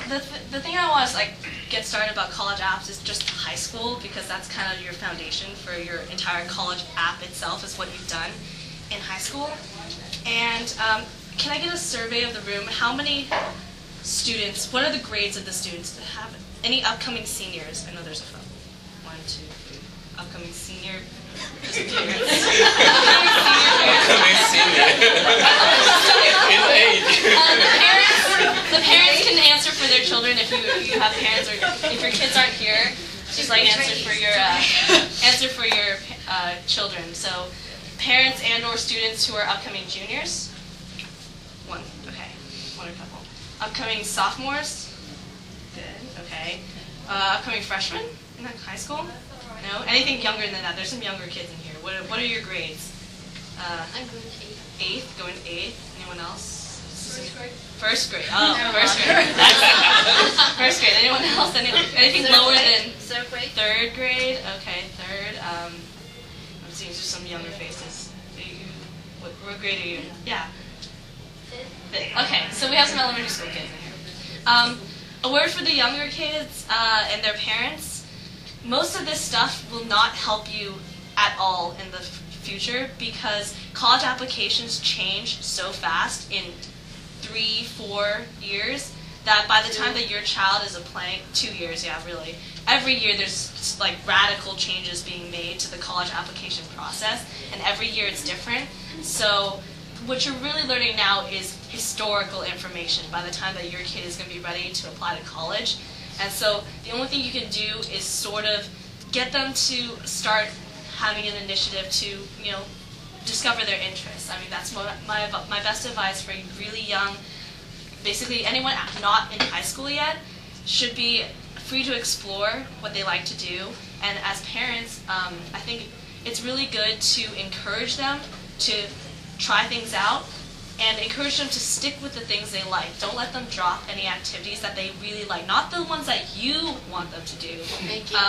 the thing I want to get started about college apps is just high school, because that's kind of your foundation for your entire college app itself, is what you've done in high school. And can I get a survey of the room? How many students, what are the grades of the students that have any upcoming seniors? I know there's a phone. 1, 2, 3. Upcoming senior. Just parents. Upcoming senior. In age. The parents can answer for their children if you have parents, or if your kids aren't here, just answer for your children. So parents and/or students who are upcoming juniors. 1. Okay. 1 or a couple. Upcoming sophomores. Good. Okay. Upcoming freshmen in high school. No. Anything younger than that? There's some younger kids in here. What are your grades? I'm going to 8th. 8th. Going 8th. Anyone else? First grade. First grade. Oh, first grade. First grade. Anyone else? Anything lower than 3rd grade? Okay, 3rd. I'm seeing just some younger faces. What grade are you in? Yeah. 5th. Okay, so we have some elementary school kids in here. A word for the younger kids and their parents. Most of this stuff will not help you at all in the future, because college applications change so fast in 3-4 years that by the time that your child is applying, 2 years, yeah, really, every year there's radical changes being made to the college application process, and every year it's different. So what you're really learning now is historical information by the time that your kid is going to be ready to apply to college. And so the only thing you can do is sort of get them to start having an initiative to, discover their interests. I mean, that's my best advice for really young, basically anyone not in high school yet, should be free to explore what they like to do. And as parents, I think it's really good to encourage them to try things out and encourage them to stick with the things they like. Don't let them drop any activities that they really like, not the ones that you want them to do. Thank you.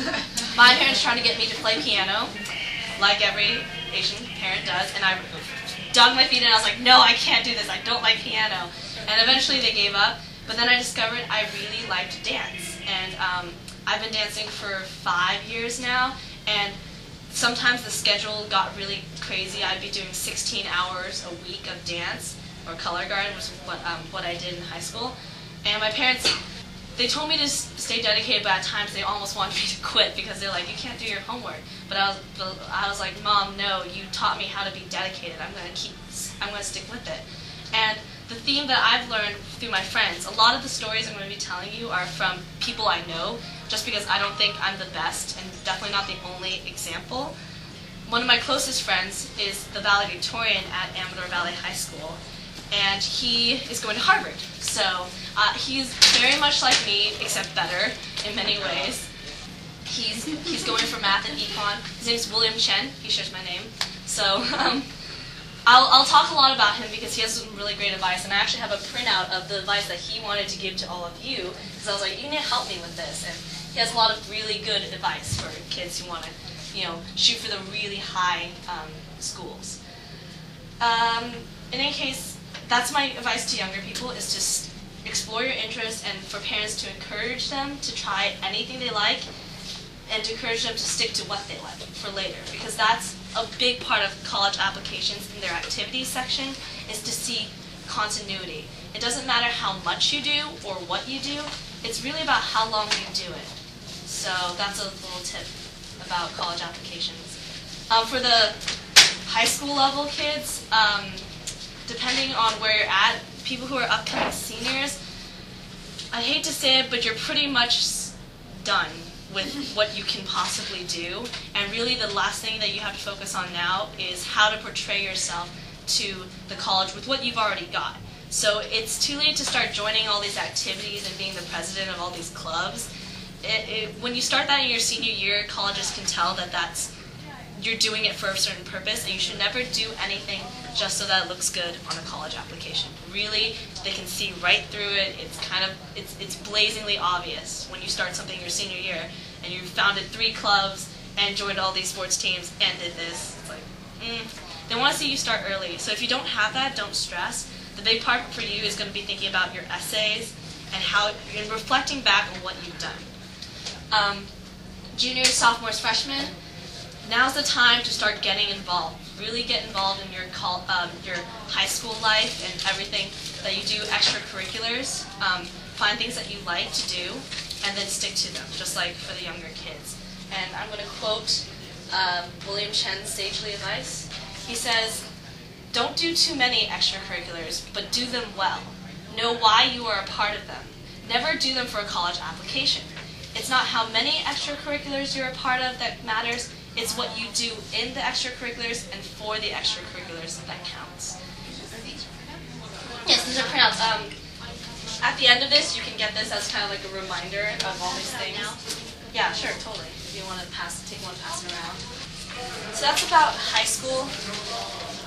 My parents tried to get me to play piano, like every Asian parent does, and I dug my feet in and I was like, no, I can't do this, I don't like piano. And eventually they gave up, but then I discovered I really liked to dance. And I've been dancing for 5 years now, and sometimes the schedule got really crazy. I'd be doing 16 hours a week of dance, or color guard, which is what I did in high school. And my parents, they told me to stay dedicated, but at times they almost wanted me to quit because they're like, you can't do your homework. But I was like, Mom, no, you taught me how to be dedicated. I'm going to stick with it. And the theme that I've learned through my friends, a lot of the stories I'm going to be telling you are from people I know, just because I don't think I'm the best and definitely not the only example. One of my closest friends is the valedictorian at Amador Valley High School, and he is going to Harvard. So he's very much like me, except better in many ways. He's going for math and econ. His name is William Chen. He shares my name. So I'll talk a lot about him because he has some really great advice, and I actually have a printout of the advice that he wanted to give to all of you, because I was like, you need to help me with this. And he has a lot of really good advice for kids who want to, shoot for the really high schools. In any case, that's my advice to younger people, is just explore your interests, and for parents to encourage them to try anything they like, and to encourage them to stick to what they like for later, because that's a big part of college applications in their activities section, is to see continuity. It doesn't matter how much you do or what you do, it's really about how long you do it. So that's a little tip about college applications. For the high school level kids, depending on where you're at, people who are upcoming seniors, I hate to say it, but you're pretty much done with what you can possibly do, and really the last thing that you have to focus on now is how to portray yourself to the college with what you've already got. So it's too late to start joining all these activities and being the president of all these clubs. When you start that in your senior year, colleges can tell that you're doing it for a certain purpose, and you should never do anything just so that it looks good on a college application. Really, they can see right through it. It's blazingly obvious when you start something your senior year and you founded 3 clubs and joined all these sports teams and did this. It's like, they want to see you start early. So if you don't have that, don't stress. The big part for you is going to be thinking about your essays and how you're reflecting back on what you've done. Juniors, sophomores, freshmen, now's the time to start getting involved. Really get involved in your high school life and everything that you do, extracurriculars. Find things that you like to do, and then stick to them, just like for the younger kids. And I'm going to quote William Chen's sagely advice. He says, "Don't do too many extracurriculars, but do them well. Know why you are a part of them. Never do them for a college application. It's not how many extracurriculars you're a part of that matters, it's what you do in the extracurriculars and for the extracurriculars that counts." Yes, these are printouts. At the end of this, you can get this as kind of like a reminder of all these things. Yeah, sure, totally. If you want to take one, pass it around. So that's about high school.